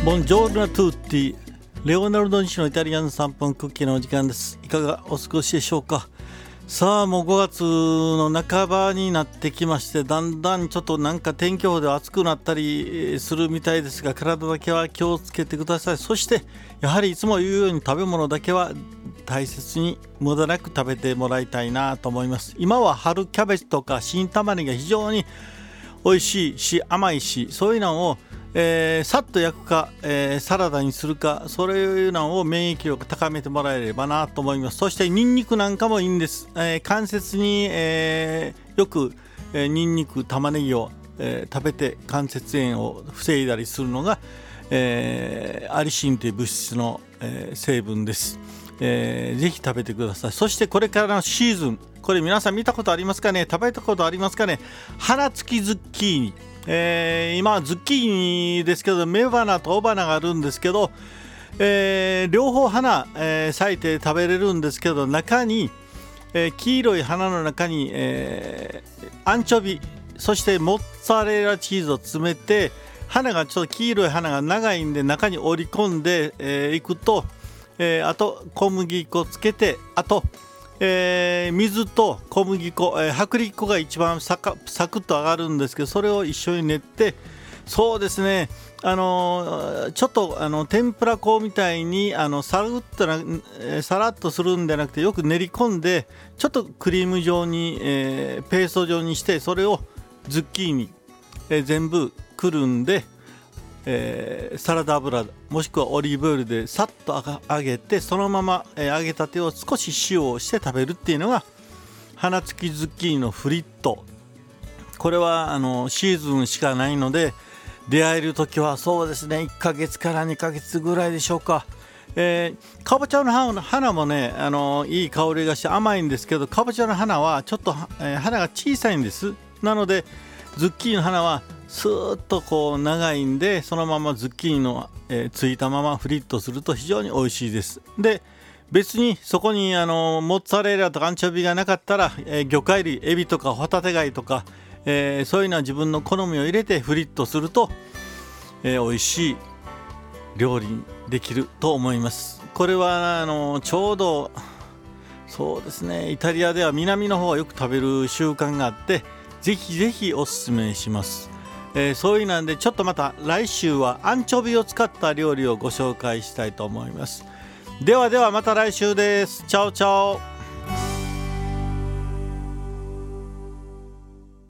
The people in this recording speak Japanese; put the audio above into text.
ボンジョルノトゥッティ、レオナルド西のイタリアン3分クッキーのお時間です。いかがお過ごしでしょうか。さあもう5月の半ばになってきまして、だんだんちょっとなんか天気予報で暑くなったりするみたいですが、体だけは気をつけてください。そしてやはりいつも言うように食べ物だけは大切に無駄なく食べてもらいたいなと思います。今は春キャベツとか新玉ねぎが非常に美味しいし甘いし、そういうのをさっと焼くか、サラダにするか、そういうのを免疫力高めてもらえればなと思います。そしてニンニクなんかもいいんです。関節に、よく、ニンニク玉ねぎを、食べて関節炎を防いだりするのが、アリシンという物質の、成分です。ぜひ食べてください。そしてこれからのシーズン、これ皆さん見たことありますかね。食べたことありますかね。花付きズッキーニ、今ズッキーニですけど、雌花と雄花があるんですけど、両方花、咲いて食べれるんですけど、中に、黄色い花の中に、アンチョビ、そしてモッツァレラチーズを詰めて、花がちょっと黄色い花が長いんで中に織り込んでいくと、あと小麦粉つけて、あと水と小麦粉、薄力粉が一番サクッと上がるんですけど、それを一緒に練って、そうですね、ちょっと天ぷら粉みたいにさらっとするんじゃなくて、よく練り込んでちょっとクリーム状に、ペースト状にして、それをズッキーニ、全部くるんで、サラダ油もしくはオリーブオイルでさっと揚げて、そのまま、揚げたてを少し塩をして食べるっていうのが花付きズッキーニのフリット。これはシーズンしかないので、出会える時はそうですね、1ヶ月から2ヶ月ぐらいでしょうか。かぼちゃの花もね、いい香りがして甘いんですけど、かぼちゃの花はちょっと、花が小さいんです。なのでズッキーニの花はスーッとこう長いんで、そのままズッキーニの、ついたままフリットすると非常に美味しいです。で、別にそこにモッツァレラとかアンチョビがなかったら、魚介類、エビとかホタテ貝とか、そういうのは自分の好みを入れてフリットすると、美味しい料理にできると思います。これはちょうどそうですね、イタリアでは南の方はよく食べる習慣があって、ぜひぜひおすすめします。そういうなんで、ちょっとまた来週はアンチョビを使った料理をご紹介したいと思います。ではまた来週です。チャオチャオ。